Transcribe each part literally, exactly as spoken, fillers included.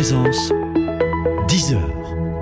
Présence, dix heures.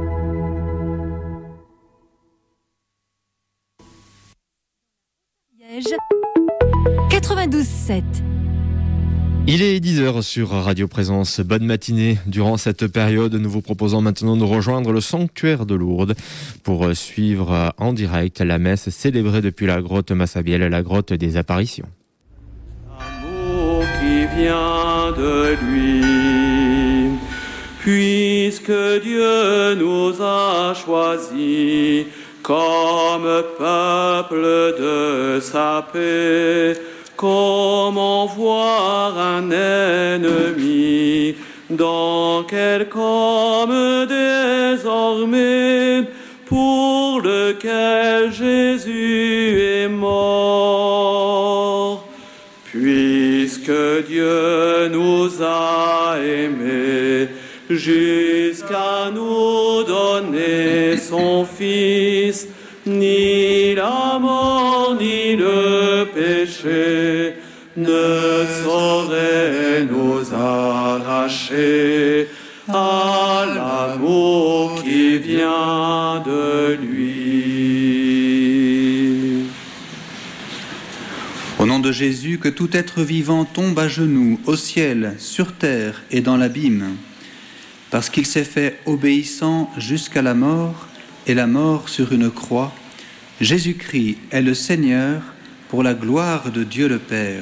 quatre-vingt-douze sept. Il est dix heures sur Radio Présence. Bonne matinée. Durant cette période, nous vous proposons maintenant de rejoindre le sanctuaire de Lourdes pour suivre en direct la messe célébrée depuis la grotte Massabielle, la grotte des apparitions. L'amour qui vient de lui, puisque Dieu nous a choisis comme peuple de sa paix. Comment voir un ennemi dans quel homme désormais pour lequel Jésus est mort? Puisque Dieu nous a aimés jusqu'à nous donner son Fils, ni la mort ni le péché ne sauraient nous arracher à l'amour qui vient de lui. Au nom de Jésus, que tout être vivant tombe à genoux, au ciel, sur terre et dans l'abîme, parce qu'il s'est fait obéissant jusqu'à la mort, et la mort sur une croix. Jésus-Christ est le Seigneur pour la gloire de Dieu le Père.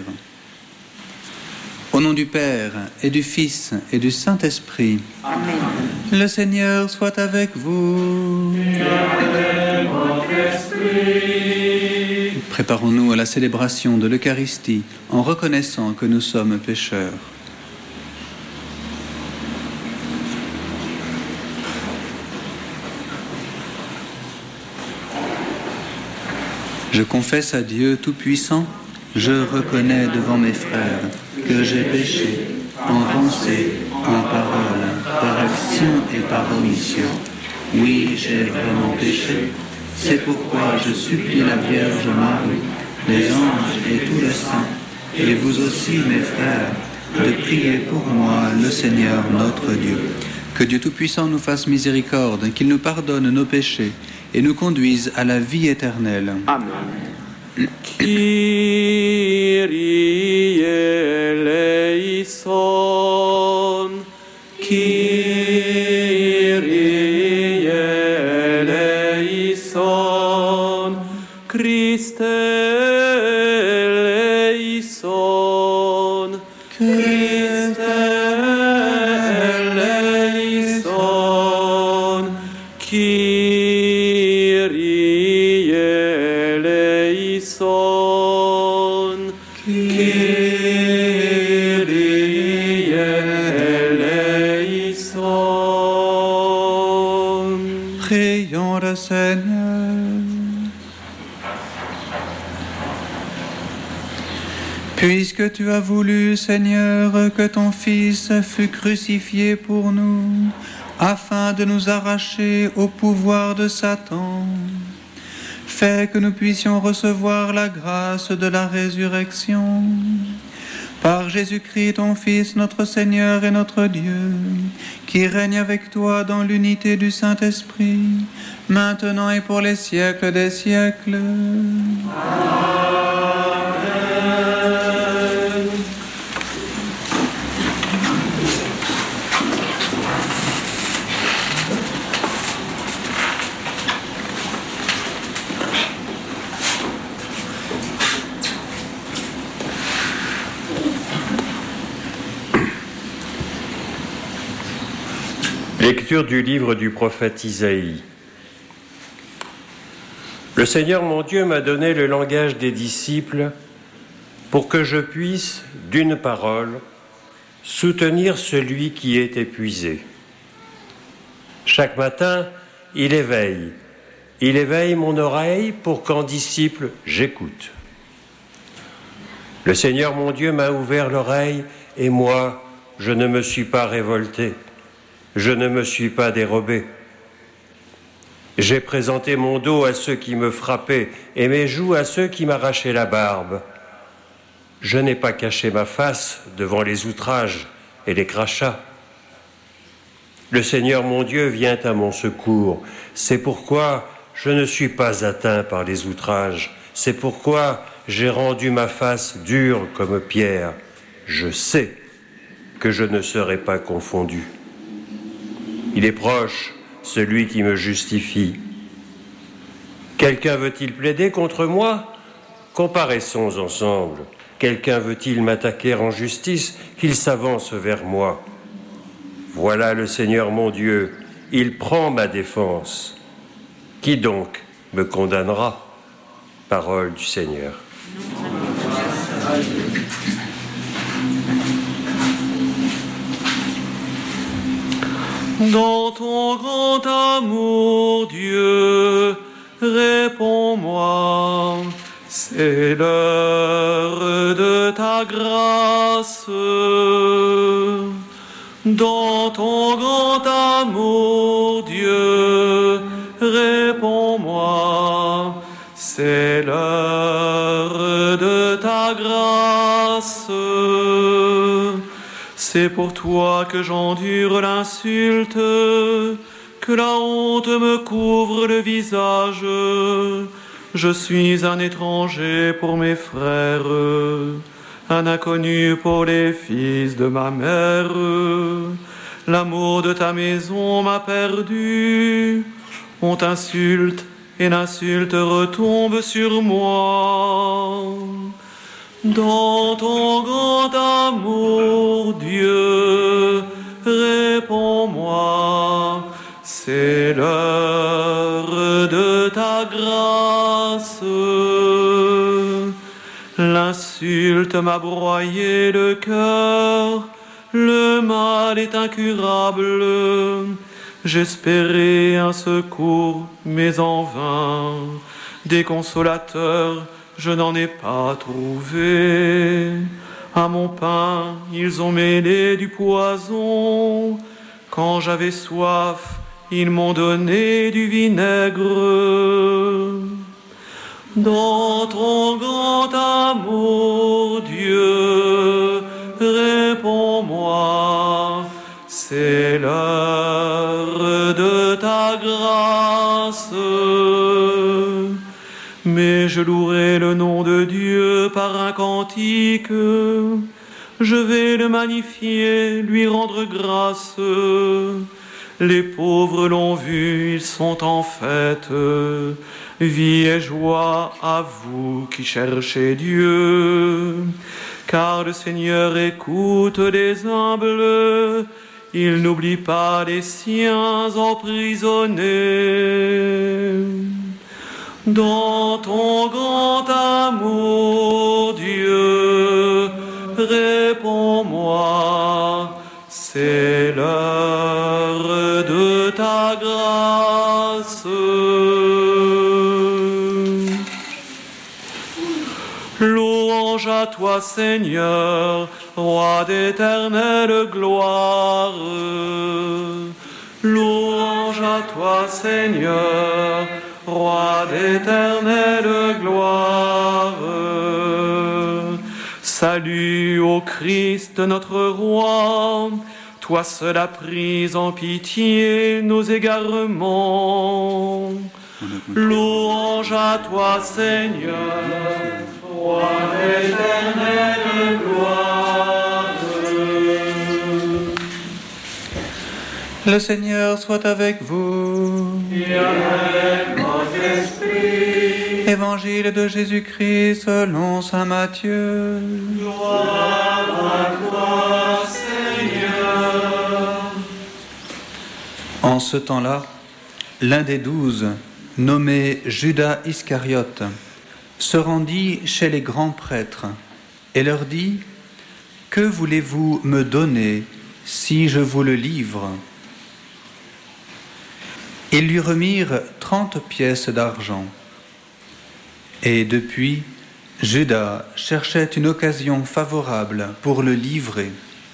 Au nom du Père et du Fils et du Saint-Esprit. Amen. Le Seigneur soit avec vous. Et avec votre esprit. Préparons-nous à la célébration de l'Eucharistie en reconnaissant que nous sommes pécheurs. Je confesse à Dieu Tout-Puissant, je reconnais devant mes frères que j'ai péché en pensée, en parole, par action et par omission. Oui, j'ai vraiment péché. C'est pourquoi je supplie la Vierge Marie, les anges et tous les saints, et vous aussi, mes frères, de prier pour moi le Seigneur notre Dieu. Que Dieu Tout-Puissant nous fasse miséricorde, qu'il nous pardonne nos péchés et nous conduise à la vie éternelle. Amen. Kyrie eleison, Kyrie eleison, Christe eleison, Christe eleison, Kyrie eleison, Kyrie eleison. Prions le Seigneur. Puisque tu as voulu, Seigneur, que ton Fils fût crucifié pour nous, afin de nous arracher au pouvoir de Satan, fais que nous puissions recevoir la grâce de la résurrection. Par Jésus-Christ, ton Fils, notre Seigneur et notre Dieu, qui règne avec toi dans l'unité du Saint-Esprit, maintenant et pour les siècles des siècles. Amen. Lecture du livre du prophète Isaïe. Le Seigneur mon Dieu m'a donné le langage des disciples pour que je puisse, d'une parole, soutenir celui qui est épuisé. Chaque matin, il éveille. Il éveille mon oreille pour qu'en disciple, j'écoute. Le Seigneur mon Dieu m'a ouvert l'oreille et moi, je ne me suis pas révolté. Je ne me suis pas dérobé. J'ai présenté mon dos à ceux qui me frappaient et mes joues à ceux qui m'arrachaient la barbe. Je n'ai pas caché ma face devant les outrages et les crachats. Le Seigneur mon Dieu vient à mon secours. C'est pourquoi je ne suis pas atteint par les outrages. C'est pourquoi j'ai rendu ma face dure comme pierre. Je sais que je ne serai pas confondu. Il est proche, celui qui me justifie. Quelqu'un veut-il plaider contre moi ? Comparaissons ensemble. Quelqu'un veut-il m'attaquer en justice ? Qu'il s'avance vers moi. Voilà le Seigneur mon Dieu, il prend ma défense. Qui donc me condamnera ? Parole du Seigneur. Dans ton grand amour, Dieu, réponds-moi, c'est l'heure de ta grâce. Dans ton grand amour, Dieu, réponds-moi, c'est l'heure de ta grâce. C'est pour toi que j'endure l'insulte, que la honte me couvre le visage. Je suis un étranger pour mes frères, un inconnu pour les fils de ma mère. L'amour de ta maison m'a perdu. On t'insulte et l'insulte retombe sur moi. Dans ton grand amour, Dieu, réponds-moi, c'est l'heure de ta grâce. L'insulte m'a broyé le cœur, le mal est incurable. J'espérais un secours, mais en vain, des consolateurs, je n'en ai pas trouvé. À mon pain, ils ont mêlé du poison. Quand j'avais soif, ils m'ont donné du vinaigre. Dans ton grand amour, Dieu, réponds-moi, c'est l'heure de ta grâce. Mais je louerai le nom de Dieu par un cantique. Je vais le magnifier, lui rendre grâce. Les pauvres l'ont vu, ils sont en fête. Vie et joie à vous qui cherchez Dieu. Car le Seigneur écoute les humbles. Il n'oublie pas les siens emprisonnés. Dans ton grand amour, Dieu, réponds-moi, c'est l'heure de ta grâce. Louange à toi, Seigneur, roi d'éternelle gloire. Louange à toi, Seigneur, roi d'éternelle gloire. Salut au Christ notre roi, toi seul as pris en pitié nos égarements. Louange à toi, Seigneur, roi d'éternelle gloire. Le Seigneur soit avec vous. Et avec votre esprit. Évangile de Jésus-Christ selon saint Matthieu. Gloire à toi, Seigneur. En ce temps-là, l'un des douze, nommé Judas Iscariote, se rendit chez les grands prêtres et leur dit : « Que voulez-vous me donner si je vous le livre ?» Ils lui remirent trente pièces d'argent. Et depuis, Judas cherchait une occasion favorable pour le livrer.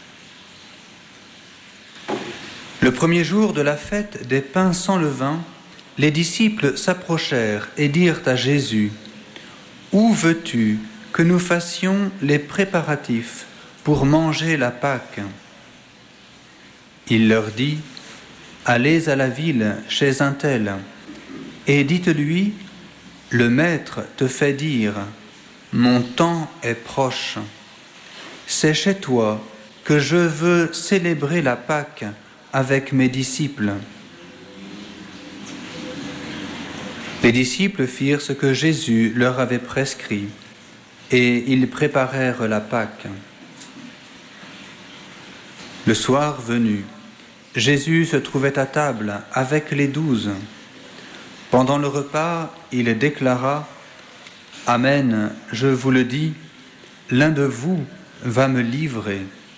Le premier jour de la fête des pains sans levain, les disciples s'approchèrent et dirent à Jésus : « Où veux-tu que nous fassions les préparatifs pour manger la Pâque ?» Il leur dit : allez à la ville chez un tel, et dites-lui, le Maître te fait dire, mon temps est proche. C'est chez toi que je veux célébrer la Pâque avec mes disciples. Les disciples firent ce que Jésus leur avait prescrit, et ils préparèrent la Pâque. Le soir venu, Jésus se trouvait à table avec les douze. Pendant le repas, il déclara « Amen, je vous le dis, l'un de vous va me livrer. »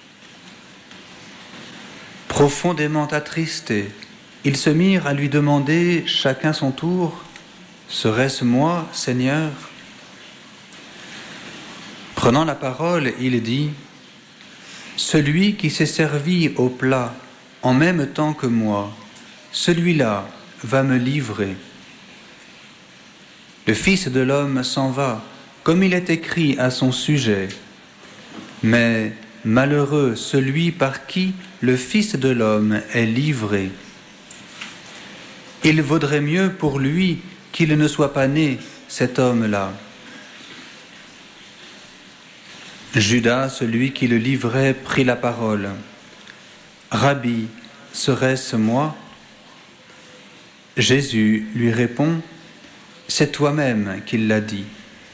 Profondément attristés, ils se mirent à lui demander chacun son tour « Serait-ce moi, Seigneur ?» Prenant la parole, il dit « Celui qui s'est servi au plat en même temps que moi, celui-là va me livrer. Le Fils de l'homme s'en va, comme il est écrit à son sujet. Mais malheureux celui par qui le Fils de l'homme est livré. Il vaudrait mieux pour lui qu'il ne soit pas né, cet homme-là. » Judas, celui qui le livrait, prit la parole. « Rabbi, serait-ce moi ?» Jésus lui répond, « C'est toi-même qui l'as dit. »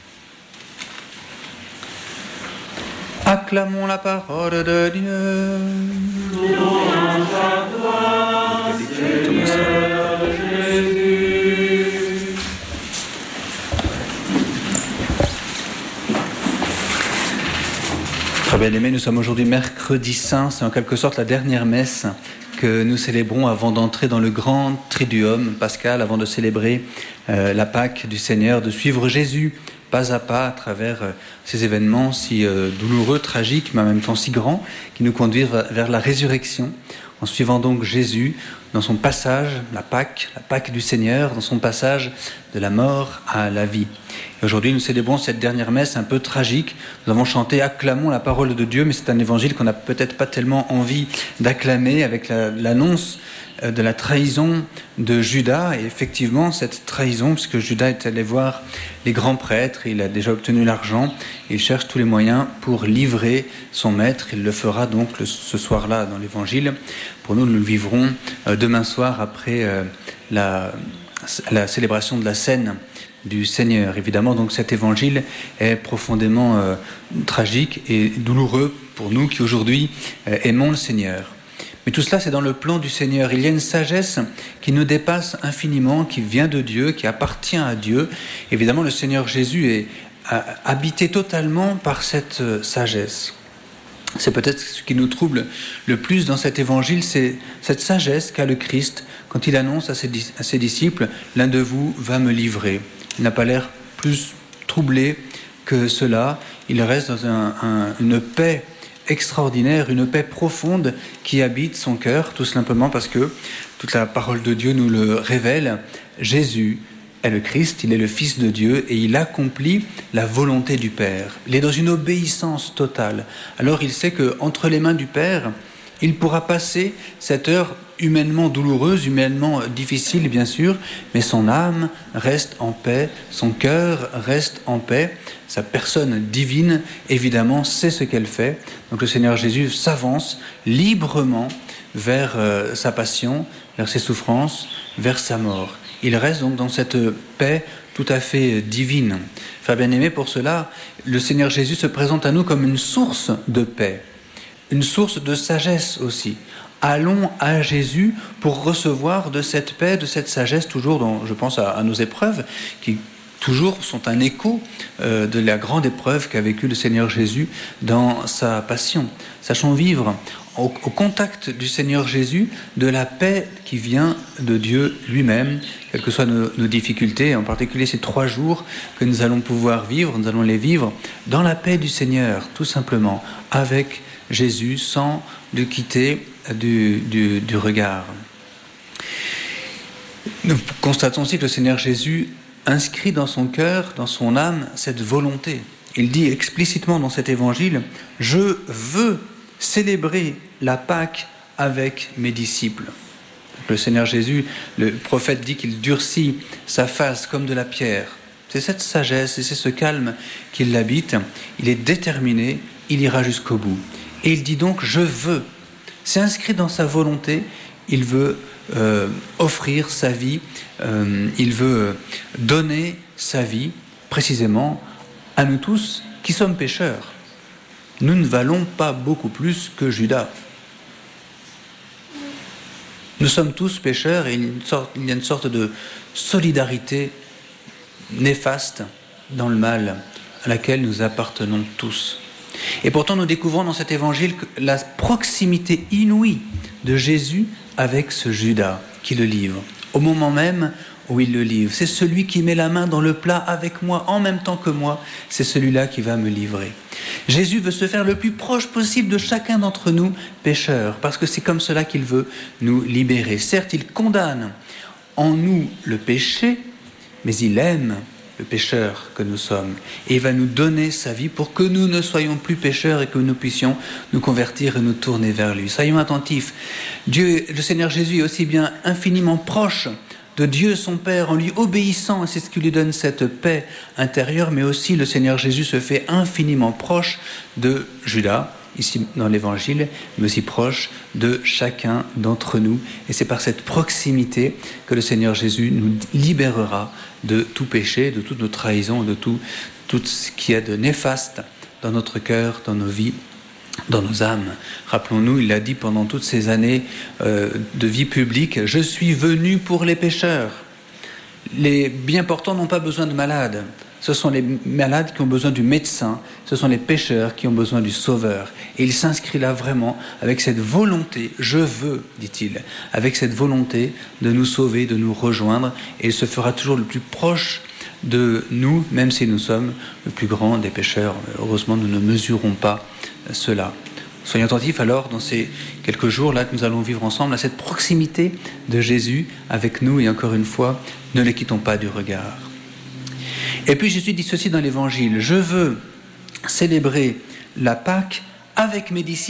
Acclamons la parole de Dieu. Louange à toi, Seigneur Jésus. Très bien aimés, nous sommes aujourd'hui mercredi saint, c'est en quelque sorte la dernière messe que nous célébrons avant d'entrer dans le grand triduum pascal, avant de célébrer euh, la Pâque du Seigneur, de suivre Jésus pas à pas à travers euh, ces événements si euh, douloureux, tragiques, mais en même temps si grands, qui nous conduisent vers la résurrection, en suivant donc Jésus dans son passage, la Pâque, la Pâque du Seigneur, dans son passage de la mort à la vie. Et aujourd'hui, nous célébrons cette dernière messe un peu tragique. Nous avons chanté « Acclamons la parole de Dieu », mais c'est un évangile qu'on n'a peut-être pas tellement envie d'acclamer avec la, l'annonce de la trahison de Judas. Et effectivement, cette trahison, puisque Judas est allé voir les grands prêtres, il a déjà obtenu l'argent, il cherche tous les moyens pour livrer son maître. Il le fera donc le, ce soir-là dans l'évangile. Pour nous, nous le vivrons euh, demain soir après euh, la, la célébration de la scène du Seigneur. Évidemment, donc cet évangile est profondément euh, tragique et douloureux pour nous qui aujourd'hui euh, aimons le Seigneur. Mais tout cela, c'est dans le plan du Seigneur. Il y a une sagesse qui nous dépasse infiniment, qui vient de Dieu, qui appartient à Dieu. Évidemment, le Seigneur Jésus est habité totalement par cette sagesse. C'est peut-être ce qui nous trouble le plus dans cet évangile, c'est cette sagesse qu'a le Christ quand il annonce à ses, à ses disciples « L'un de vous va me livrer ». Il n'a pas l'air plus troublé que cela. Il reste dans un, un, une paix extraordinaire, une paix profonde qui habite son cœur, tout simplement parce que toute la parole de Dieu nous le révèle. Jésus est le Christ, il est le Fils de Dieu et il accomplit la volonté du Père. Il est dans une obéissance totale. Alors il sait qu'entre les mains du Père, il pourra passer cette heure humainement douloureuse, humainement difficile bien sûr, mais son âme reste en paix, son cœur reste en paix, sa personne divine évidemment sait ce qu'elle fait. Donc le Seigneur Jésus s'avance librement vers euh, sa passion, vers ses souffrances, vers sa mort. Il reste donc dans cette paix tout à fait divine. Frères bien-aimés, pour cela, le Seigneur Jésus se présente à nous comme une source de paix, une source de sagesse aussi. Allons à Jésus pour recevoir de cette paix, de cette sagesse, toujours dans, je pense à, à nos épreuves, qui toujours sont un écho euh, de la grande épreuve qu'a vécue le Seigneur Jésus dans sa passion. Sachons vivre au, au contact du Seigneur Jésus de la paix qui vient de Dieu lui-même, quelles que soient nos, nos difficultés, en particulier ces trois jours que nous allons pouvoir vivre, nous allons les vivre dans la paix du Seigneur, tout simplement, avec Jésus, sans le quitter du, du, du regard. Nous constatons aussi que le Seigneur Jésus inscrit dans son cœur, dans son âme, cette volonté. Il dit explicitement dans cet évangile « Je veux célébrer la Pâque avec mes disciples ». Le Seigneur Jésus, le prophète dit qu'il durcit sa face comme de la pierre. C'est cette sagesse et c'est ce calme qui l'habite. Il est déterminé, il ira jusqu'au bout. Et il dit donc « je veux ». C'est inscrit dans sa volonté, il veut euh, offrir sa vie, euh, il veut donner sa vie précisément à nous tous qui sommes pécheurs. Nous ne valons pas beaucoup plus que Judas. Nous sommes tous pécheurs et il y a une sorte de solidarité néfaste dans le mal à laquelle nous appartenons tous. Et pourtant, nous découvrons dans cet évangile la proximité inouïe de Jésus avec ce Judas qui le livre. Au moment même où il le livre, c'est celui qui met la main dans le plat avec moi, en même temps que moi, c'est celui-là qui va me livrer. Jésus veut se faire le plus proche possible de chacun d'entre nous, pécheurs, parce que c'est comme cela qu'il veut nous libérer. Certes, il condamne en nous le péché, mais il aime le pécheur que nous sommes. Et il va nous donner sa vie pour que nous ne soyons plus pécheurs et que nous puissions nous convertir et nous tourner vers lui. Soyons attentifs. Dieu, le Seigneur Jésus est aussi bien infiniment proche de Dieu son Père en lui obéissant, et c'est ce qui lui donne cette paix intérieure, mais aussi le Seigneur Jésus se fait infiniment proche de Judas, ici dans l'Évangile, mais aussi proche de chacun d'entre nous. Et c'est par cette proximité que le Seigneur Jésus nous libérera de tout péché, de toute nos trahisons, de tout, tout ce qu'il y a de néfaste dans notre cœur, dans nos vies, dans nos âmes. Rappelons-nous, il l'a dit pendant toutes ces années euh, de vie publique, « Je suis venu pour les pécheurs ». Les bien portants n'ont pas besoin de malades. Ce sont les malades qui ont besoin du médecin, ce sont les pécheurs qui ont besoin du sauveur. Et il s'inscrit là vraiment avec cette volonté, « Je veux », dit-il, avec cette volonté de nous sauver, de nous rejoindre, et il se fera toujours le plus proche de nous, même si nous sommes le plus grand des pécheurs. Heureusement, nous ne mesurons pas cela. Soyons attentifs alors, dans ces quelques jours-là que nous allons vivre ensemble, à cette proximité de Jésus avec nous, et encore une fois, ne les quittons pas du regard. Et puis Jésus dit ceci dans l'Évangile, « Je veux célébrer la Pâque avec mes disciples ».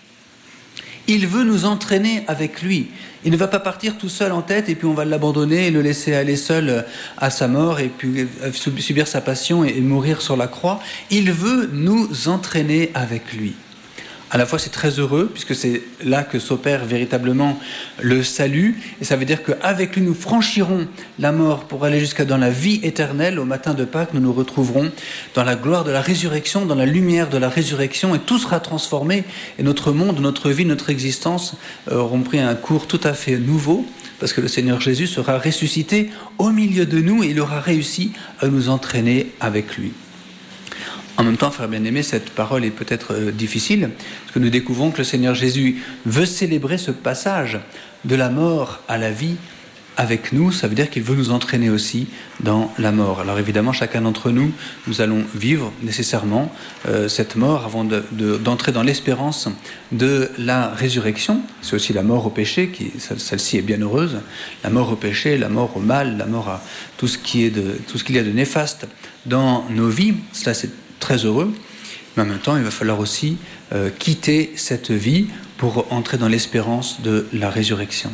Il veut nous entraîner avec lui. Il ne va pas partir tout seul en tête et puis on va l'abandonner et le laisser aller seul à sa mort et puis subir sa passion et mourir sur la croix. Il veut nous entraîner avec lui. À la fois, c'est très heureux, puisque c'est là que s'opère véritablement le salut. Et ça veut dire qu'avec lui, nous franchirons la mort pour aller jusqu'à dans la vie éternelle. Au matin de Pâques, nous nous retrouverons dans la gloire de la résurrection, dans la lumière de la résurrection, et tout sera transformé. Et notre monde, notre vie, notre existence auront pris un cours tout à fait nouveau, parce que le Seigneur Jésus sera ressuscité au milieu de nous, et il aura réussi à nous entraîner avec lui. En même temps, frères bien-aimés, cette parole est peut-être euh, difficile, parce que nous découvrons que le Seigneur Jésus veut célébrer ce passage de la mort à la vie avec nous. Ça veut dire qu'il veut nous entraîner aussi dans la mort. Alors évidemment, chacun d'entre nous, nous allons vivre nécessairement euh, cette mort avant de, de, d'entrer dans l'espérance de la résurrection. C'est aussi la mort au péché, qui, celle-ci est bien heureuse. La mort au péché, la mort au mal, la mort à tout ce qui est de, tout ce qu'il y a de néfaste dans nos vies. Cela, c'est très heureux, mais en même temps, il va falloir aussi euh, quitter cette vie pour entrer dans l'espérance de la résurrection.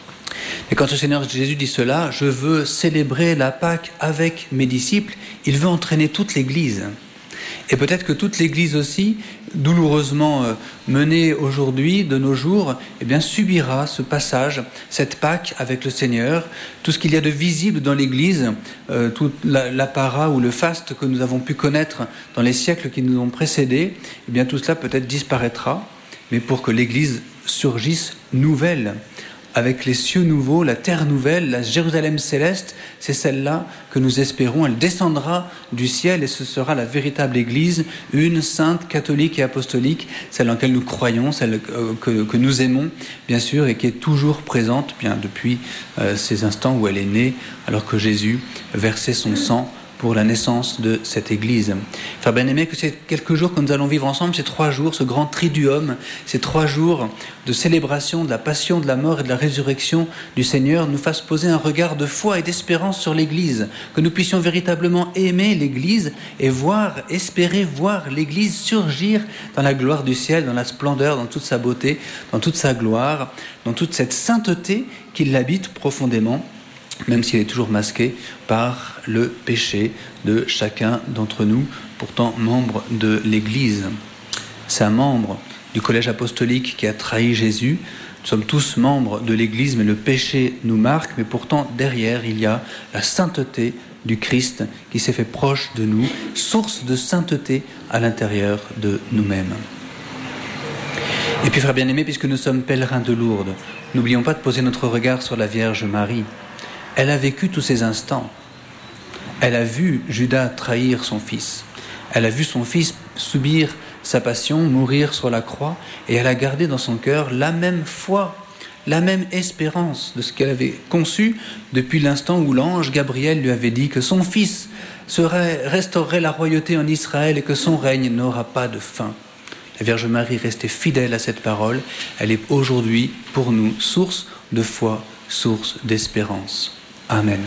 Et quand le Seigneur Jésus dit cela, « Je veux célébrer la Pâque avec mes disciples », il veut entraîner toute l'Église. Et peut-être que toute l'Église aussi, douloureusement euh, menée aujourd'hui, de nos jours, eh bien, subira ce passage, cette Pâque avec le Seigneur. Tout ce qu'il y a de visible dans l'Église, euh, tout la, l'apparat ou le faste que nous avons pu connaître dans les siècles qui nous ont précédés, eh bien, tout cela peut-être disparaîtra, mais pour que l'Église surgisse nouvelle, avec les cieux nouveaux, la terre nouvelle, la Jérusalem céleste, c'est celle-là que nous espérons. Elle descendra du ciel et ce sera la véritable Église, une sainte, catholique et apostolique, celle en laquelle nous croyons, celle que, que nous aimons, bien sûr, et qui est toujours présente bien depuis euh, ces instants où elle est née, alors que Jésus versait son sang pour la naissance de cette Église. Frère bien-aimé, que ces quelques jours que nous allons vivre ensemble, ces trois jours, ce grand triduum, ces trois jours de célébration de la passion, de la mort et de la résurrection du Seigneur, nous fassent poser un regard de foi et d'espérance sur l'Église, que nous puissions véritablement aimer l'Église et voir, espérer voir l'Église surgir dans la gloire du ciel, dans la splendeur, dans toute sa beauté, dans toute sa gloire, dans toute cette sainteté qui l'habite profondément, même s'il est toujours masqué par le péché de chacun d'entre nous, pourtant membre de l'Église. C'est un membre du collège apostolique qui a trahi Jésus. Nous sommes tous membres de l'Église, mais le péché nous marque, mais pourtant derrière il y a la sainteté du Christ qui s'est fait proche de nous, source de sainteté à l'intérieur de nous-mêmes. Et puis frères bien-aimés, puisque nous sommes pèlerins de Lourdes, n'oublions pas de poser notre regard sur la Vierge Marie. Elle a vécu tous ces instants. Elle a vu Judas trahir son fils. Elle a vu son fils subir sa passion, mourir sur la croix, et elle a gardé dans son cœur la même foi, la même espérance de ce qu'elle avait conçu depuis l'instant où l'ange Gabriel lui avait dit que son fils serait, restaurerait la royauté en Israël et que son règne n'aura pas de fin. La Vierge Marie restait fidèle à cette parole. Elle est aujourd'hui pour nous source de foi, source d'espérance. Amen.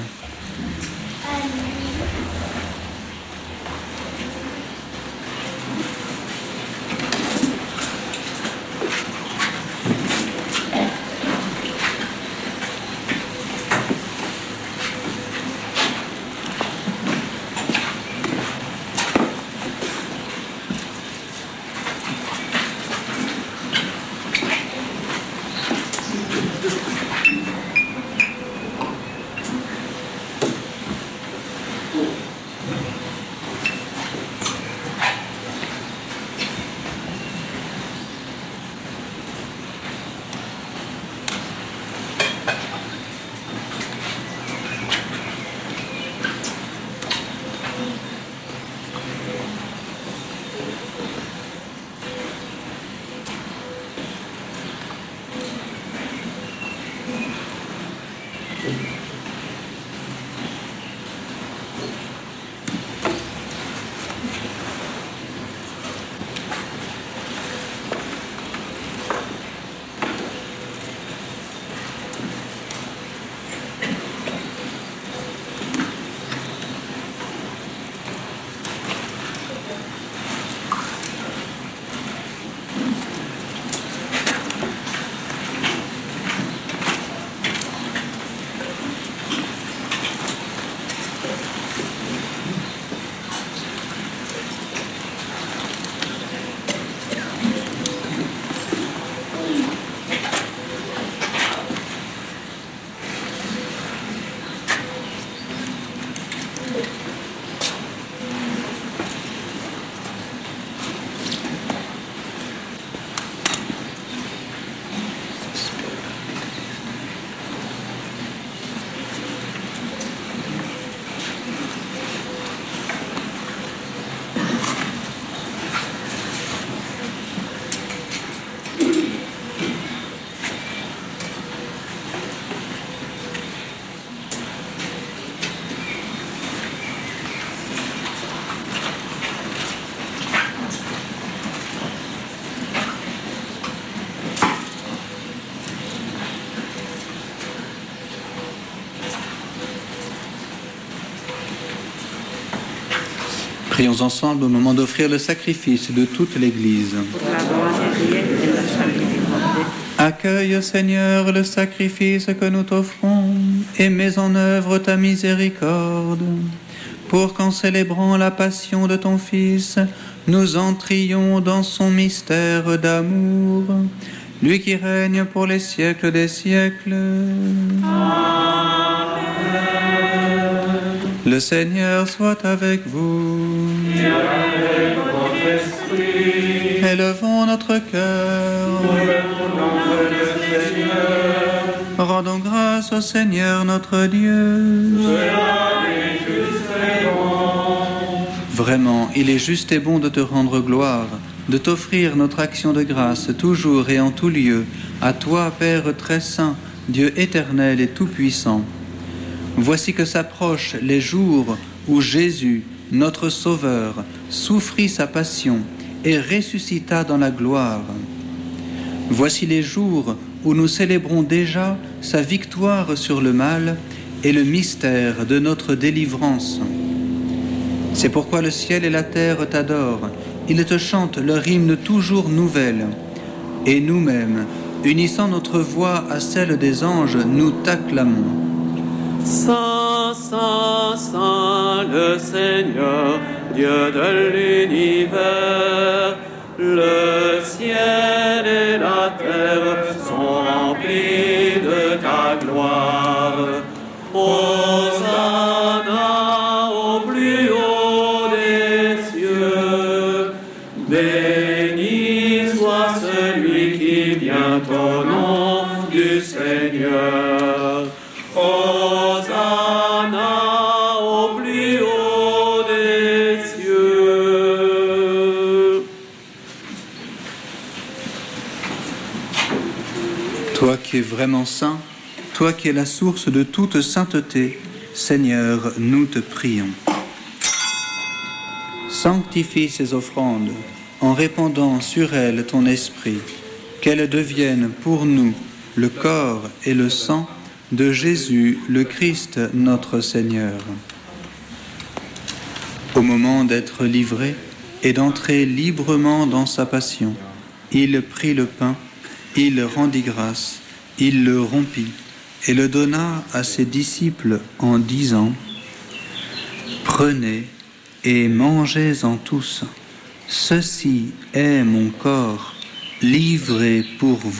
Prions ensemble au moment d'offrir le sacrifice de toute l'Église. Accueille, Seigneur, le sacrifice que nous t'offrons et mets en œuvre ta miséricorde, pour qu'en célébrant la passion de ton Fils, nous entrions dans son mystère d'amour, lui qui règne pour les siècles des siècles. Le Seigneur soit avec vous. Et avec votre esprit. Élevons notre cœur. Nous levons le Seigneur. Rendons grâce au Seigneur notre Dieu. Cela est juste et bon. Vraiment, il est juste et bon de te rendre gloire, de t'offrir notre action de grâce toujours et en tout lieu, à toi, Père très saint, Dieu éternel et tout-puissant. Voici que s'approchent les jours où Jésus, notre Sauveur, souffrit sa passion et ressuscita dans la gloire. Voici les jours où nous célébrons déjà sa victoire sur le mal et le mystère de notre délivrance. C'est pourquoi le ciel et la terre t'adorent, ils te chantent leur hymne toujours nouvelle. Et nous-mêmes, unissant notre voix à celle des anges, nous t'acclamons. Saint, Saint, Saint, le Seigneur, Dieu de l'univers, le ciel et la terre sont remplis de ta gloire. Hosanna au plus haut des cieux, béni soit celui qui vient au nom du Seigneur. Hosanna au plus haut des cieux. Toi qui es vraiment saint, toi qui es la source de toute sainteté, Seigneur, nous te prions. Sanctifie ces offrandes en répandant sur elles ton esprit, qu'elles deviennent pour nous le corps et le sang de Jésus, le Christ, notre Seigneur. Au moment d'être livré et d'entrer librement dans sa passion, il prit le pain, il rendit grâce, il le rompit et le donna à ses disciples en disant : « Prenez et mangez-en tous, ceci est mon corps livré pour vous. »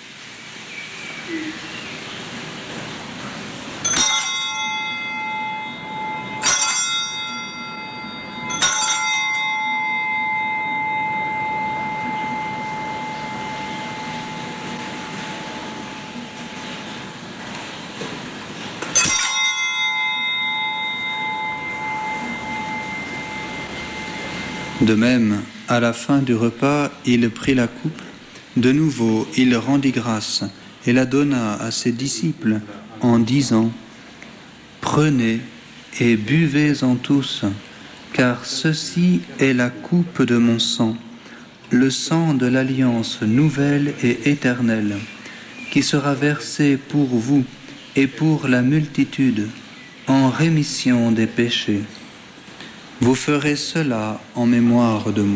De même, à la fin du repas, il prit la coupe. De nouveau, il rendit grâce et la donna à ses disciples en disant : « Prenez et buvez-en tous, car ceci est la coupe de mon sang, le sang de l'alliance nouvelle et éternelle, qui sera versé pour vous et pour la multitude en rémission des péchés. Vous ferez cela en mémoire de moi. »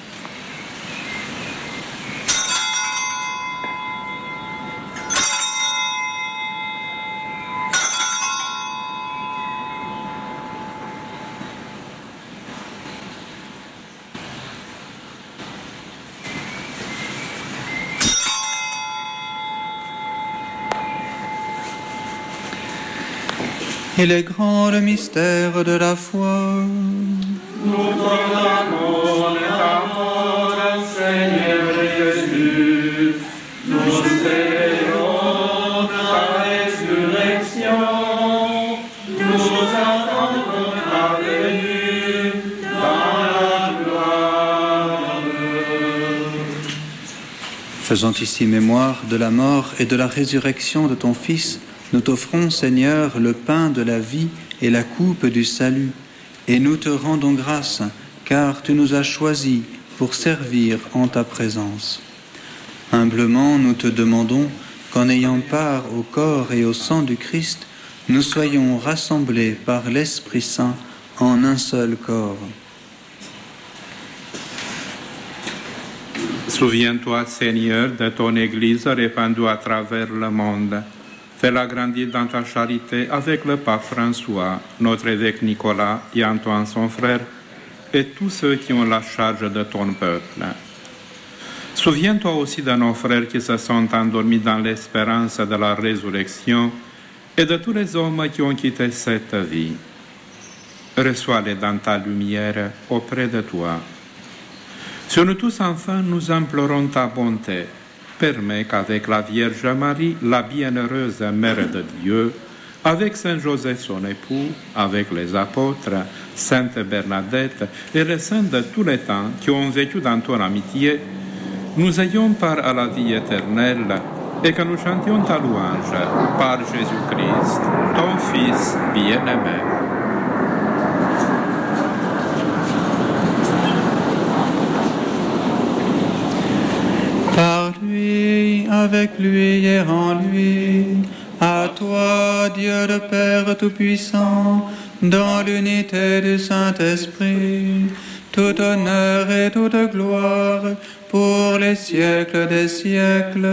Il est grand le mystère de la foi. Nous proclamons ta mort, Seigneur Jésus. Nous célébrons ta résurrection. Nous attendons ta venue dans la gloire. Faisant ici mémoire de la mort et de la résurrection de ton Fils, nous t'offrons, Seigneur, le pain de la vie et la coupe du salut, et nous te rendons grâce, car tu nous as choisis pour servir en ta présence. Humblement, nous te demandons qu'en ayant part au corps et au sang du Christ, nous soyons rassemblés par l'Esprit Saint en un seul corps. Souviens-toi, Seigneur, de ton Église répandue à travers le monde. Fais-la grandir dans ta charité avec le pape François, notre évêque Nicolas et Antoine son frère, et tous ceux qui ont la charge de ton peuple. Souviens-toi aussi de nos frères qui se sont endormis dans l'espérance de la résurrection et de tous les hommes qui ont quitté cette vie. Reçois-les dans ta lumière auprès de toi. Sur nous tous, enfin, nous implorons ta bonté. Permets qu'avec la Vierge Marie, la bienheureuse Mère de Dieu, avec Saint Joseph son époux, avec les apôtres, Sainte Bernadette et les saints de tous les temps qui ont vécu dans ton amitié, nous ayons part à la vie éternelle et que nous chantions ta louange par Jésus-Christ, ton Fils bien-aimé. avec lui et en lui. À toi, Dieu le Père Tout-Puissant, dans l'unité du Saint-Esprit, tout honneur et toute gloire pour les siècles des siècles.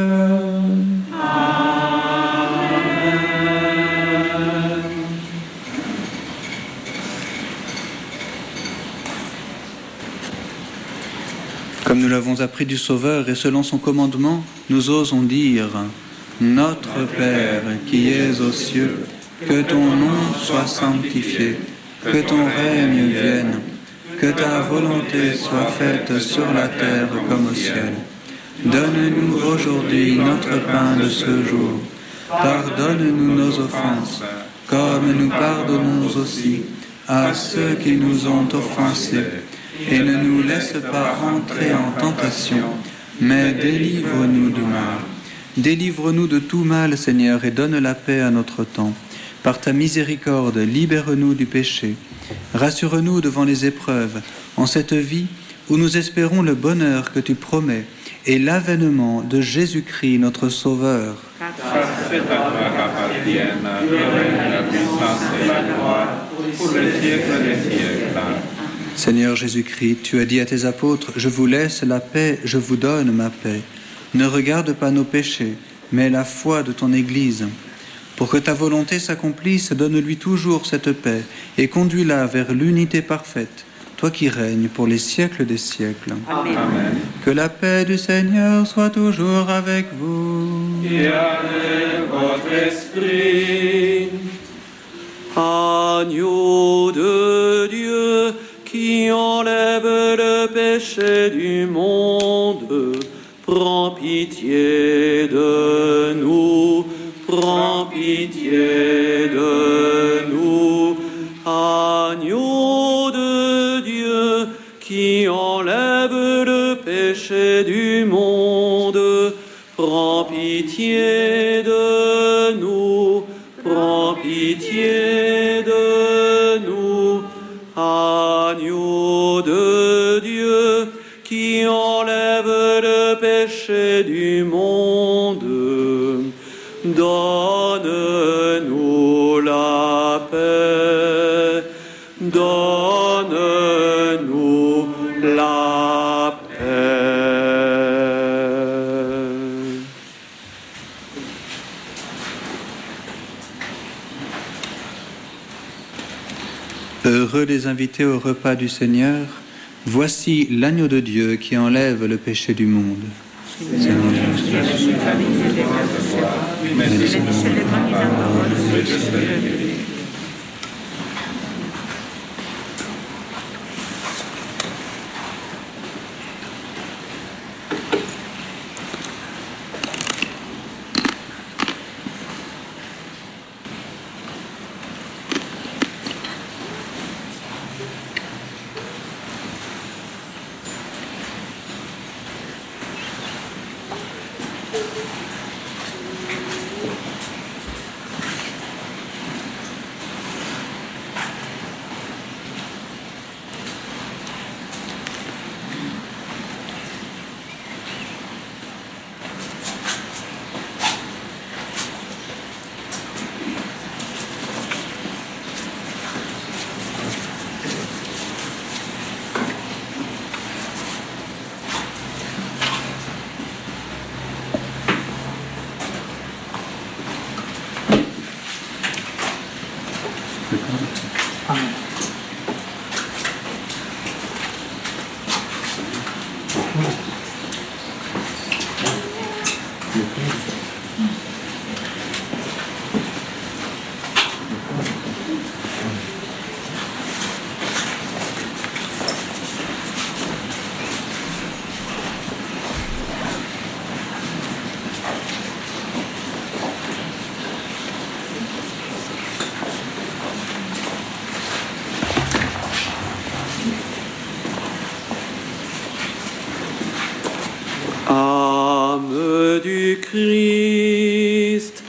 Comme nous l'avons appris du Sauveur et selon son commandement, nous osons dire: Notre Père qui es aux cieux, que ton nom soit sanctifié, que ton règne vienne, que ta volonté soit faite sur la terre comme au ciel. Donne-nous aujourd'hui notre pain de ce jour. Pardonne-nous nos offenses, comme nous pardonnons aussi à ceux qui nous ont offensés. Et ne nous laisse pas entrer en tentation, mais délivre-nous du mal. Délivre-nous de tout mal, Seigneur, et donne la paix à notre temps. Par ta miséricorde, libère-nous du péché. Rassure-nous devant les épreuves, en cette vie où nous espérons le bonheur que tu promets et l'avènement de Jésus-Christ, notre Sauveur. Car c'est à toi qu'appartiennent le règne, la puissance et la gloire pour les siècles des siècles. Seigneur Jésus-Christ, tu as dit à tes apôtres: Je vous laisse la paix, je vous donne ma paix. Ne regarde pas nos péchés, mais la foi de ton Église. Pour que ta volonté s'accomplisse, donne-lui toujours cette paix et conduis-la vers l'unité parfaite, toi qui règnes pour les siècles des siècles. Amen. Que la paix du Seigneur soit toujours avec vous. Et avec votre esprit. Agneau de Dieu, qui enlève le péché du monde, prends pitié de nous, prends pitié de nous. Agneau de Dieu, qui enlève le péché du monde, prends pitié de nous, prends pitié de nous. Agneau de Dieu, qui enlève le péché du monde, donne-nous la paix, donne-nous la paix. Heureux les invités au repas du Seigneur. Voici l'agneau de Dieu qui enlève le péché du monde. Seigneur, je suis mais Âme du Christ,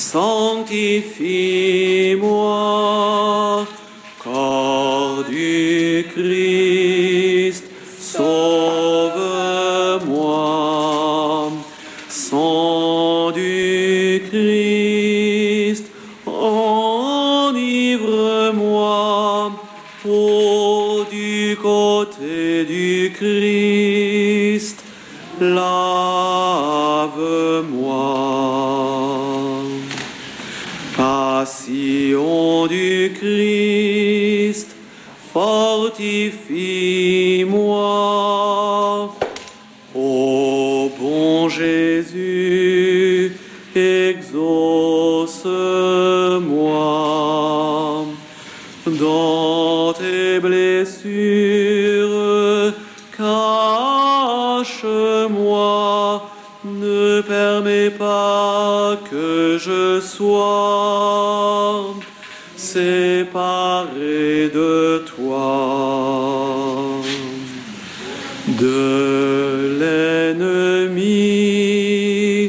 sanctifie-moi. Corps du Christ, sauve-moi. Sang Oh, du côté du Christ, lave-moi. Passion du Christ, fortifie-moi. Ô bon Jésus, exauce-moi. Dans tes blessures, cache-moi. Ne permets pas que je sois séparé de toi. De l'ennemi,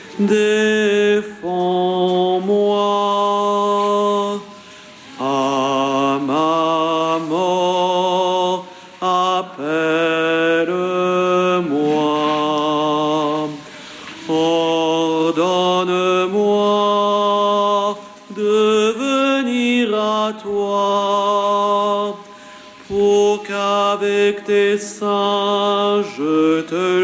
défends-moi. À ma mort, appelle-moi. Ordonne-moi de venir à toi, pour qu'avec tes saints je te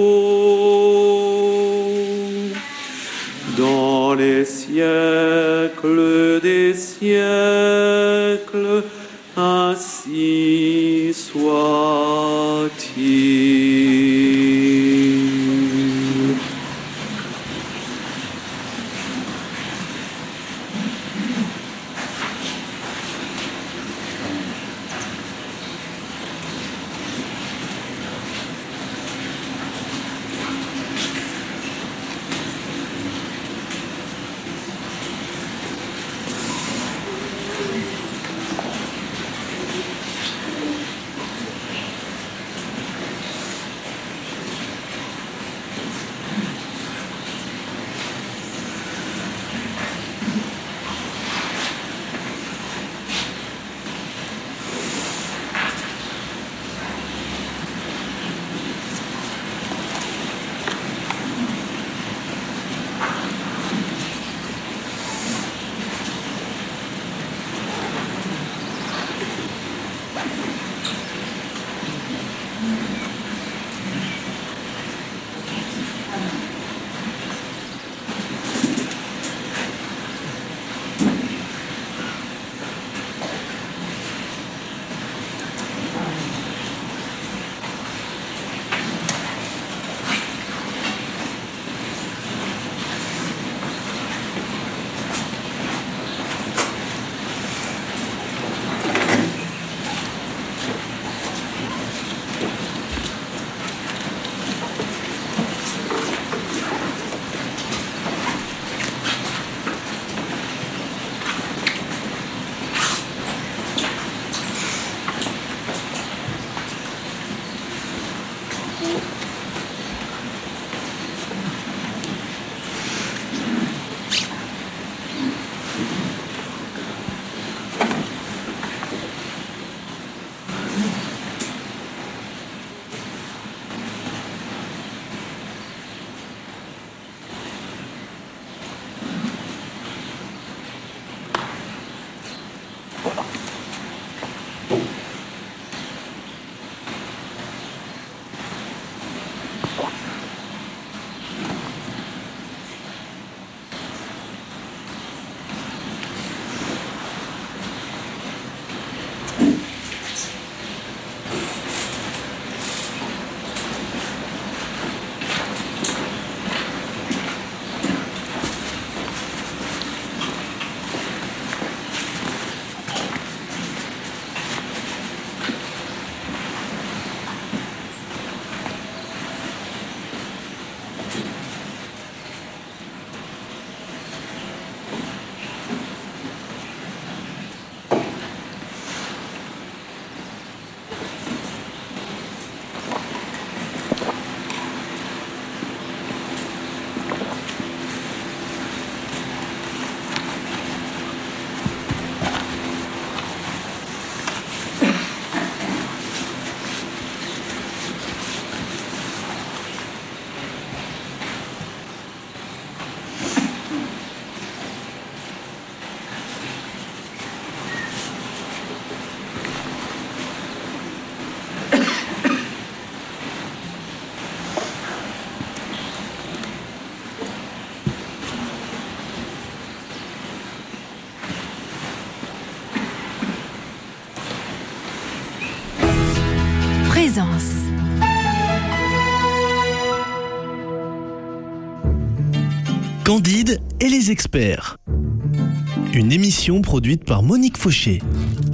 loue. Dans les siècles des siècles, ainsi soit-il. Présence. Candide et les experts. Une émission produite par Monique Fauché.